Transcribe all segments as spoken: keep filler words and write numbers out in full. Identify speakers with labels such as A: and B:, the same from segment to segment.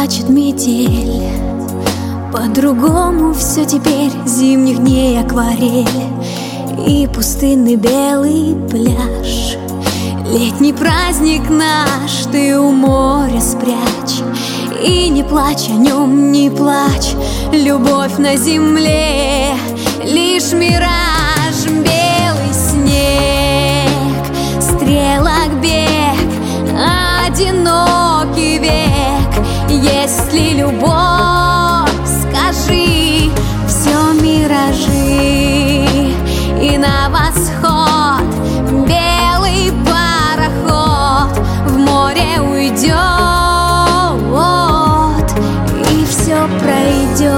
A: плачет метель. По-другому все теперь, зимних дней акварель и пустынный белый пляж. Летний праздник наш ты у моря спрячь. И не плачь о нем, не плачь, любовь на земле лишь мираж. Белый снег, стрелок бег, одинокий век. Есть ли любовь, скажи, все миражи. И на восход белый пароход в море уйдет, и все пройдет.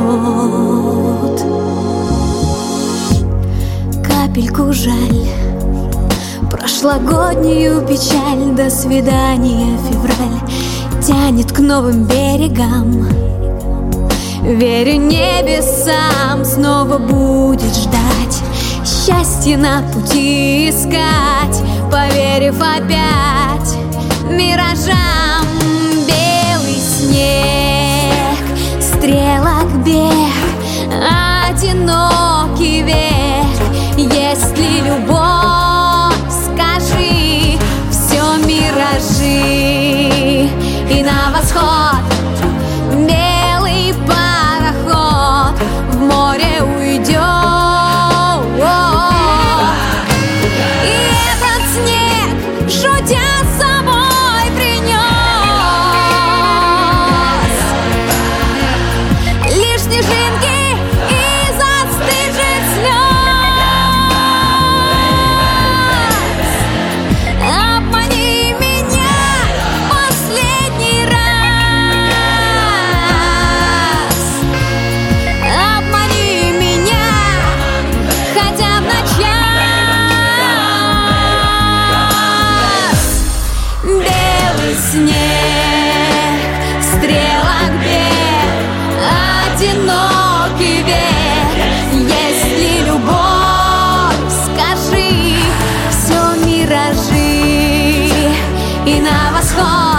A: Капельку жаль, прошлогоднюю печаль. До свидания, февраль тянет к новым берегам. Верю небесам, снова будет ждать, счастье на пути искать, поверив опять миражам. Белый снег, стрелок бег, одинокий век. Есть ли любовь, скажи, все миражи. И на восход белый пароход в море уйдет. И этот снег, шутя с собой, принес лишь снежинки и застывших слез. Обмани меня последний раз, обмани меня хотя в час. Белый снег, стрелок бег, одинокий век. Есть ли любовь, скажи, все миражи. И на восход